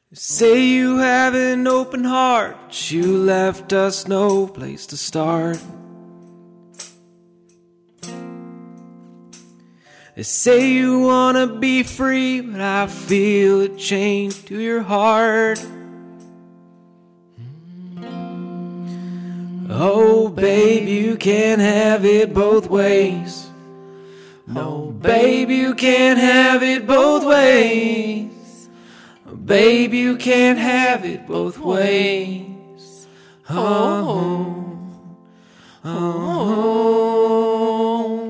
Say you have an open heart, but you left us no place to start. They say you wanna be free, but I feel a chain to your heart. Oh babe, you can't have it both ways. No babe, you can't have it both ways. Babe, you can't have it both ways. Oh, oh, oh.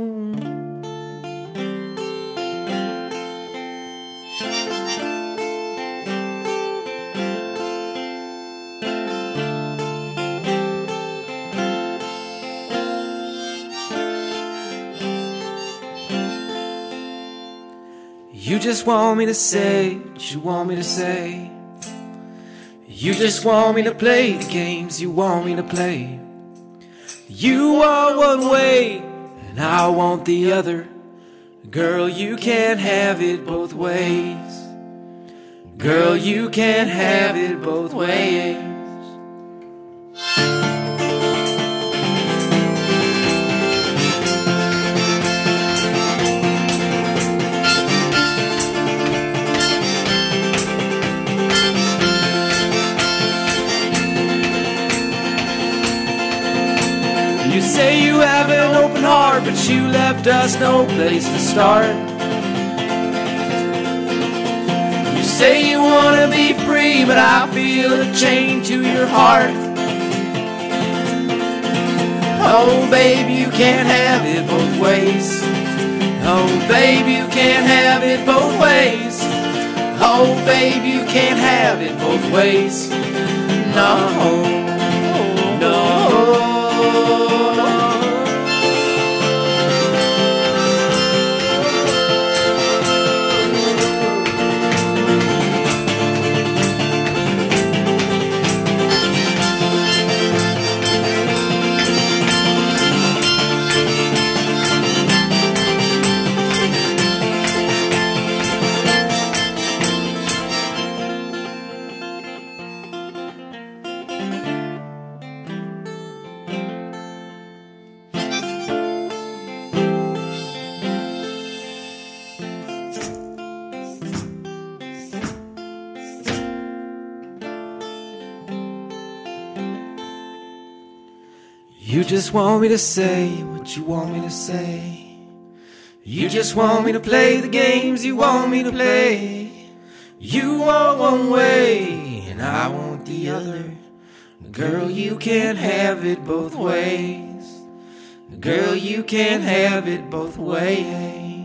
You just want me to say what you want me to say. You just want me to play the games you want me to play. You want one way and I want the other. Girl, you can't have it both ways. Girl, you can't have it both ways. You say you have an open heart, but you left us no place to start. You say you wanna be free, but I feel a chain to your heart. Oh babe, you can't have it both ways. Oh babe, you can't have it both ways. Oh babe, you can't have it both ways. No, no. You just want me to say what you want me to say. You just want me to play the games you want me to play. You want one way and I want the other. Girl, you can't have it both ways. Girl, you can't have it both ways.